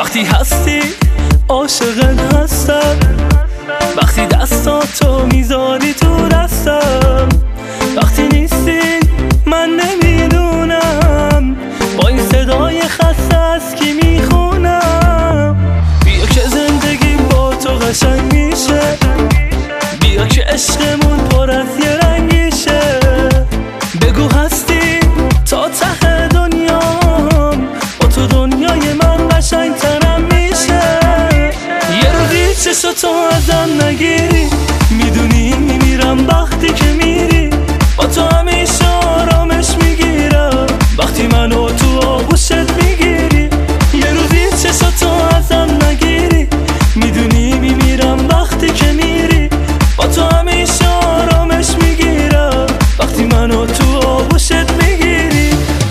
وقتی هستی عاشقت هستم، وقتی دستاتو میذاری تو دستم، وقتی نیستی من نمیدونم با این صدای خسته از کی میخونم. بیا که زندگی با تو قشنگ میشه، بیا که عشقمون پر از یه رنگیشه. بگو هستی تا ته دنیام، با تو دنیای من قشنگ ترم میشه. یه روزی چشاتو ازم نگیری، میدونی میمیرم وقتی که میری. با تو همیشه آرامش میگیرم وقتی منو تو آغوشت میگیری. یه روزی چشاتو ازم نگیری، میدونی میمیرم وقتی که میری. با تو همیشه آرامش میگیرم وقتی منو تو آغوشت میگیری.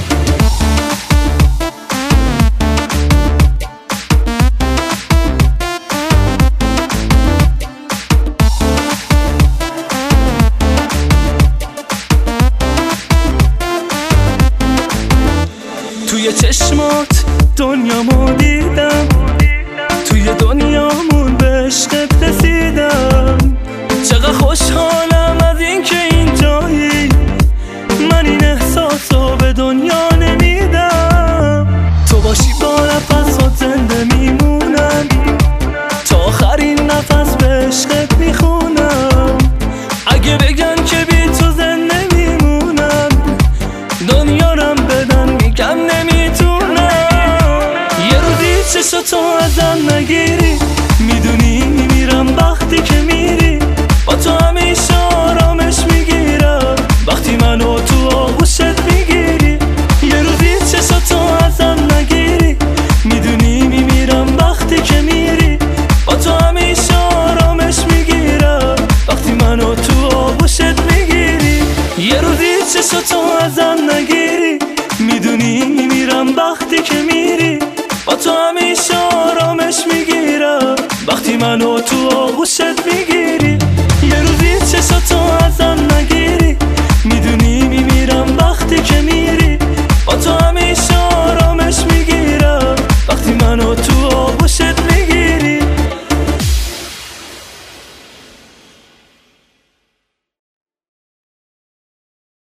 توی چشمات دنیامو دیدم، توی دنیامون به عشقت رسیدم. چقدر خوشحالم از این که اینجایی، من این احساسو به دنیا نمیدم. تو باشی با نفسات زنده میمونم، تا آخرین نفس به عشقت میخونم. اگه بگن که بی تو زنده میمونم، دنیارم بدن میگم نمیتونم. یه روزی چشاتو ازم نگیری، میدونی میمیرم وقتی که میری. با تو همیشه آرامش میگیرم وقتی منو تو آغوشت میگیری. یه روزی چشاتو ازم نگیری، میدونی میمیرم وقتی که میری. با تو همیشه آرامش میگیرم وقتی منو تو آغوشت میگیری. یه روزی چشاتو ازم نگیری، میدونی میمیرم وقتی که میری. با تو همیشه آرامش میگیرم وقتی منو تو